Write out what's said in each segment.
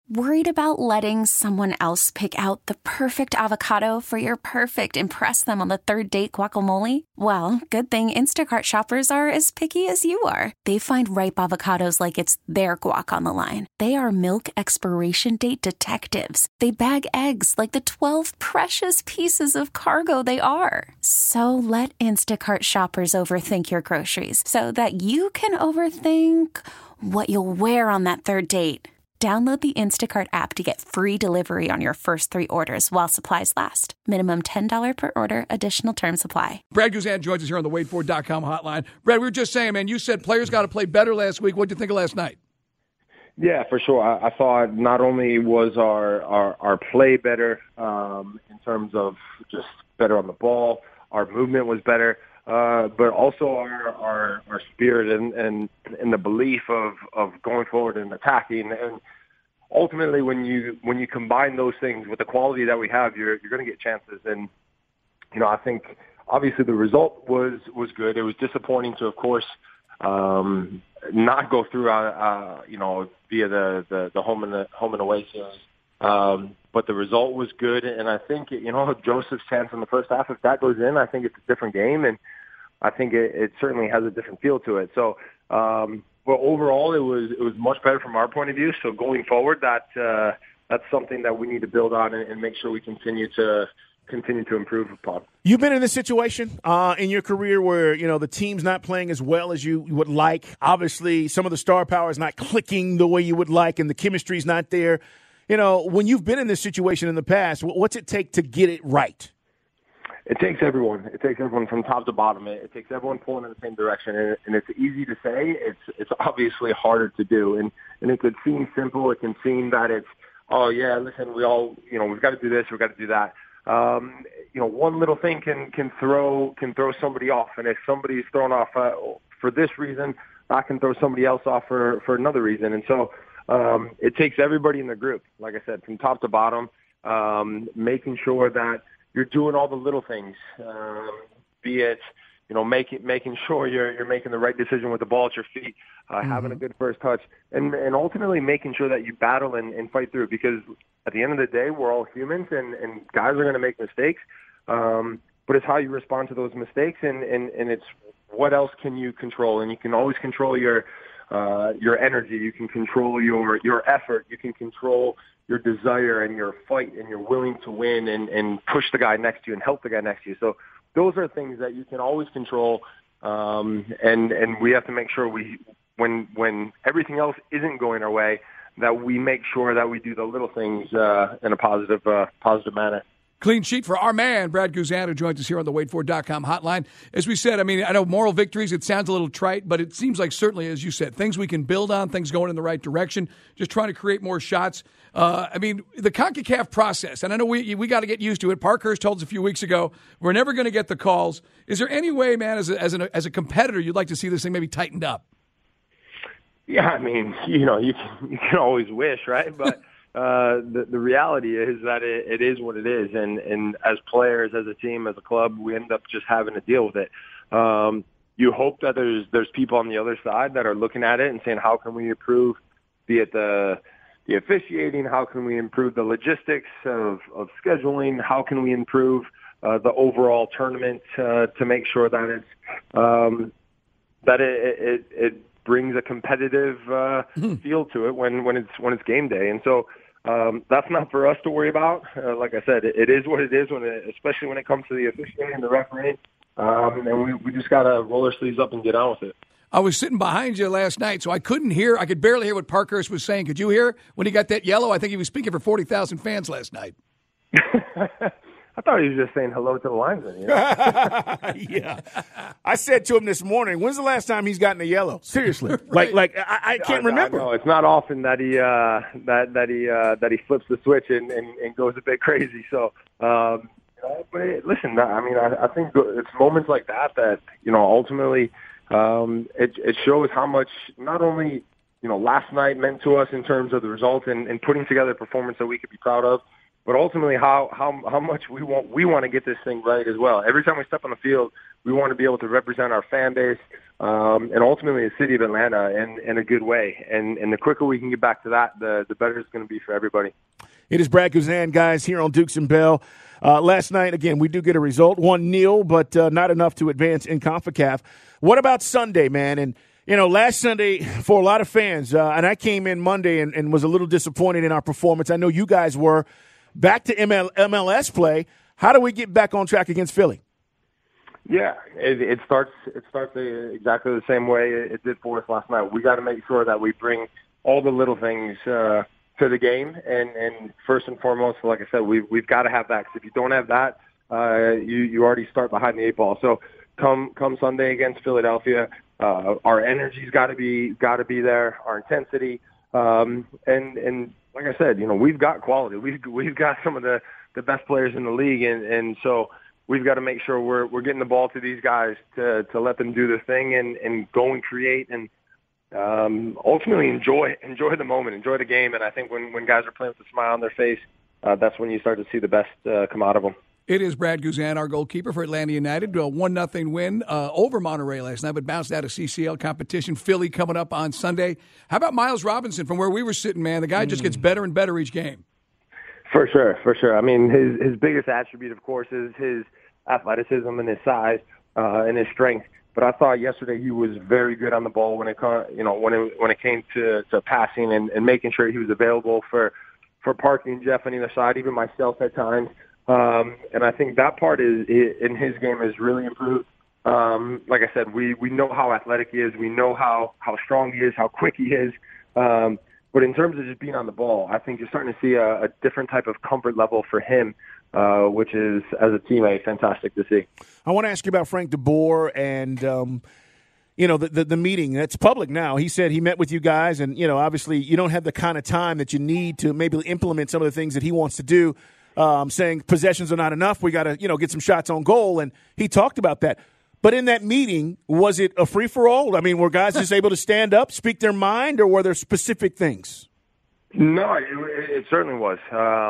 Worried about letting someone else pick out the perfect avocado for your perfect impress them on the third date guacamole? Well, good thing Instacart shoppers are as picky as you are. They find ripe avocados like it's their guac on the line. They are milk expiration date detectives. They bag eggs like the 12 precious pieces of cargo they are. So let Instacart shoppers overthink your groceries so that you can overthink what you'll wear on that third date. Download the Instacart app to get free delivery on your first 3 orders while supplies last. Minimum $10 per order. Additional terms apply. Brad Guzan joins us here on the WadeFord.com hotline. Brad, we were just saying, man, you said players got to play better last week. What did you think of last night? Yeah, for sure. I thought not only was our play better in terms of just better on the ball, our movement was better, but also our spirit and the belief of going forward and attacking. And ultimately, when you combine those things with the quality that we have, you're going to get chances. And I think obviously the result was good. It was disappointing to, of course, not go through via the home and away series. But the result was good, and I think Joseph's chance in the first half, if that goes in, I think it's a different game, and I think it certainly has a different feel to it. So, but overall, it was much better from our point of view. So going forward, that's something that we need to build on and make sure we continue to improve upon. You've been in this situation in your career where, the team's not playing as well as you would like. Obviously, some of the star power is not clicking the way you would like, and the chemistry's not there. When you've been in this situation in the past, what's it take to get it right? It takes everyone. It takes everyone from top to bottom. It takes everyone pulling in the same direction. And it's easy to say. It's obviously harder to do. And it could seem simple. It can seem that it's, oh, yeah, listen, we all, we've got to do this, we've got to do that. One little thing can throw somebody off. And if somebody's thrown off for this reason, that can throw somebody else off for another reason. And so it takes everybody in the group, like I said, from top to bottom, making sure that you're doing all the little things, be it, making sure you're making the right decision with the ball at your feet, having a good first touch, and ultimately making sure that you battle and fight through it, because at the end of the day, we're all humans and guys are going to make mistakes, but it's how you respond to those mistakes, and it's what else can you control, and you can always control your energy, you can control your effort, you can control your desire and your fight, and you're willing to win and push the guy next to you and help the guy next to you. So those are things that you can always control, and we have to make sure when everything else isn't going our way, that we make sure that we do the little things in a positive manner. Clean sheet for our man, Brad Guzan, who joins us here on the WadeFord.com hotline. As we said, I know moral victories, it sounds a little trite, but it seems like certainly, as you said, things we can build on, things going in the right direction, just trying to create more shots. The CONCACAF process, and I know we got to get used to it. Parkhurst told us a few weeks ago, we're never going to get the calls. Is there any way, man, as a competitor, you'd like to see this thing maybe tightened up? Yeah, you can always wish, right? But the reality is that it is what it is, and as players, as a team, as a club, we end up just having to deal with it. You hope that there's people on the other side that are looking at it and saying, how can we improve, be it the officiating, how can we improve the logistics of scheduling, how can we improve the overall tournament to make sure that it brings a competitive feel to it when it's game day. And so that's not for us to worry about. Like I said, it is what it is, especially when it comes to the officiating and the refereeing. And we just got to roll our sleeves up and get on with it. I was sitting behind you last night, so I could barely hear what Parkhurst was saying. Could you hear when he got that yellow? I think he was speaking for 40,000 fans last night. I thought he was just saying hello to the linesman. Yeah. I said to him this morning, when's the last time he's gotten a yellow? Seriously. Right. I can't remember. No, it's not often that he that he flips the switch and goes a bit crazy. So, but listen, I think it's moments like that ultimately it shows how much not only last night meant to us in terms of the result and putting together a performance that we could be proud of, but ultimately how much we want to get this thing right as well. Every time we step on the field, we want to be able to represent our fan base and ultimately the city of Atlanta in a good way. And the quicker we can get back to that, the better it's going to be for everybody. It is Brad Guzan, guys, here on Dukes and Bell. Last night, again, we do get a result, 1-0, but not enough to advance in CONCACAF. What about Sunday, man? And, last Sunday, for a lot of fans, and I came in Monday and was a little disappointed in our performance. I know you guys were. Back to MLS play. How do we get back on track against Philly? Yeah, it starts exactly the same way it did for us last night. We got to make sure that we bring all the little things to the game, and first and foremost, like I said, we've got to have that. 'Cause if you don't have that, you already start behind the 8 ball. So come Sunday against Philadelphia, our energy's got to be there, our intensity, and like I said, we've got quality. We've got some of the best players in the league, and so we've got to make sure we're getting the ball to these guys to let them do their thing and go and create and ultimately enjoy the moment, enjoy the game. And I think when guys are playing with a smile on their face, that's when you start to see the best come out of them. It is Brad Guzan, our goalkeeper for Atlanta United. A 1-0 win over Monterrey last night, but bounced out of CCL competition. Philly coming up on Sunday. How about Miles Robinson from where we were sitting, man? The guy just gets better and better each game. For sure. I mean, his biggest attribute, of course, is his athleticism and his size and his strength. But I thought yesterday he was very good on the ball when it came to passing and making sure he was available for Parky and Jeff on either side, even myself at times. And I think that part in his game has really improved. Like I said, we know how athletic he is. We know how strong he is, how quick he is. But in terms of just being on the ball, I think you're starting to see a different type of comfort level for him, which is, as a teammate, fantastic to see. I want to ask you about Frank DeBoer and, the meeting. That's public now. He said he met with you guys, and, obviously you don't have the kind of time that you need to maybe implement some of the things that he wants to do, saying possessions are not enough. We got to, get some shots on goal, and he talked about that. But in that meeting, was it a free-for-all? I mean, were guys just able to stand up, speak their mind, or were there specific things? No, it certainly was.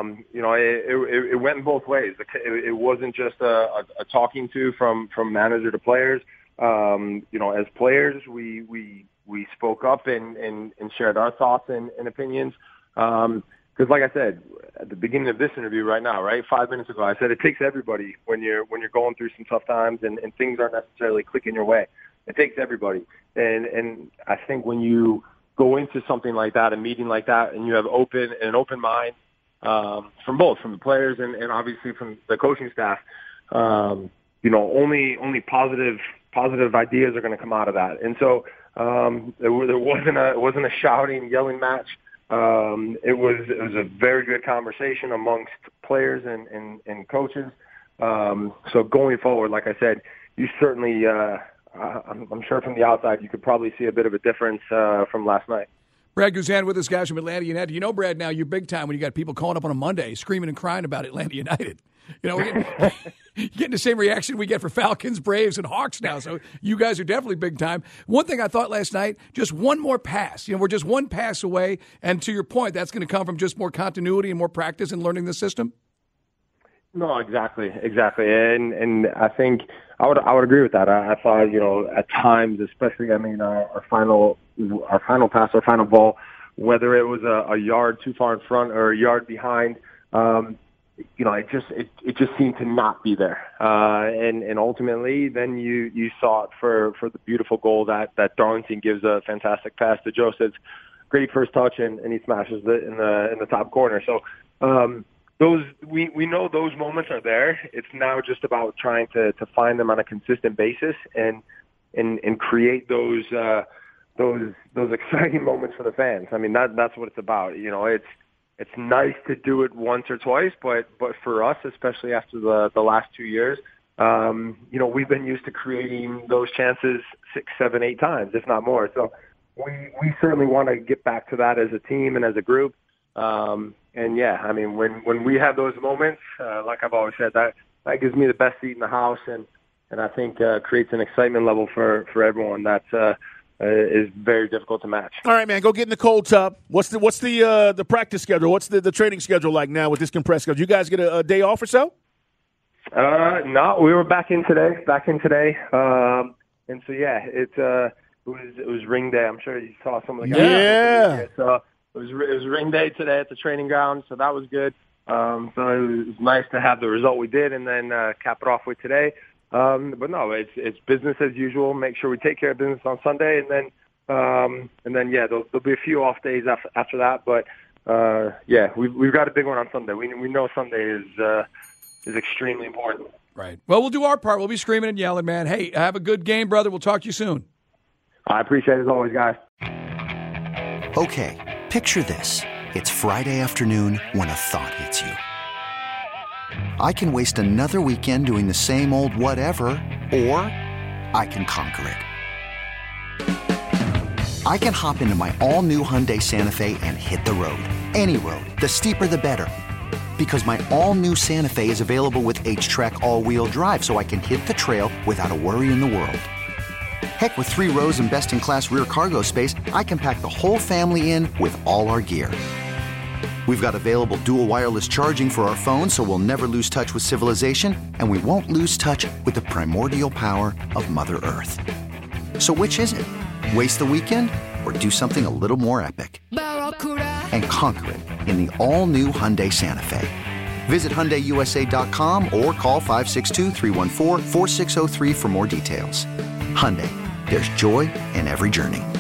It went both ways. It wasn't just a talking to from manager to players. As players, we spoke up and shared our thoughts and opinions. Because, like I said at the beginning of this interview right now, right, 5 minutes ago, I said it takes everybody when you're going through some tough times and things aren't necessarily clicking your way. It takes everybody, and I think when you go into something like that, a meeting like that, and you have an open mind from the players and obviously from the coaching staff, only positive ideas are going to come out of that. And so there wasn't a shouting, yelling match. It was a very good conversation amongst players and coaches. So going forward, like I said, you certainly, I'm sure from the outside, you could probably see a bit of a difference from last night. Brad Guzan with us, guys from Atlanta United. You know, Brad, now you're big time when you got people calling up on a Monday screaming and crying about Atlanta United. We're getting the same reaction we get for Falcons, Braves, and Hawks now. So you guys are definitely big time. One thing I thought last night, just one more pass. We're just one pass away. And to your point, that's going to come from just more continuity and more practice and learning the system. No, exactly. And I think I would agree with that. I thought, at times, especially, our final pass, our final ball, whether it was a yard too far in front or a yard behind, it just seemed to not be there. And ultimately, then you saw it for the beautiful goal that Darlington gives a fantastic pass to Joseph. Great first touch, and he smashes it in the top corner. So we know those moments are there. It's now just about trying to find them on a consistent basis and create those exciting moments for the fans. That's what it's about. It's nice to do it once or twice, but for us, especially after the last 2 years, we've been used to creating those chances 6, 7, 8 times, if not more. So we certainly want to get back to that as a team and as a group. When we have those moments, like I've always said, that gives me the best seat in the house, and I think creates an excitement level for everyone. That's is very difficult to match. All right, man, go get in the cold tub. What's the practice schedule? What's the training schedule like now with this compressed schedule? You guys get a day off or so? No, we were back in today. And so yeah, it was ring day. I'm sure you saw some of the guys. Yeah. So it was ring day today at the training ground. So that was good. So it was nice to have the result we did, and then cap it off with today. But no, it's business as usual. Make sure we take care of business on Sunday, and then yeah, there'll be a few off days after that. But yeah, we've got a big one on Sunday. We know Sunday is extremely important. Right. Well, we'll do our part. We'll be screaming and yelling, man. Hey, have a good game, brother. We'll talk to you soon. I appreciate it as always, guys. Okay, picture this. It's Friday afternoon when a thought hits you. I can waste another weekend doing the same old whatever, or I can conquer it. I can hop into my all-new Hyundai Santa Fe and hit the road. Any road. The steeper, the better. Because my all-new Santa Fe is available with H-Track all-wheel drive, so I can hit the trail without a worry in the world. Heck, with 3 rows and best-in-class rear cargo space, I can pack the whole family in with all our gear. We've got available dual wireless charging for our phones, so we'll never lose touch with civilization, and we won't lose touch with the primordial power of Mother Earth. So which is it? Waste the weekend or do something a little more epic? And conquer it in the all-new Hyundai Santa Fe. Visit HyundaiUSA.com or call 562-314-4603 for more details. Hyundai, there's joy in every journey.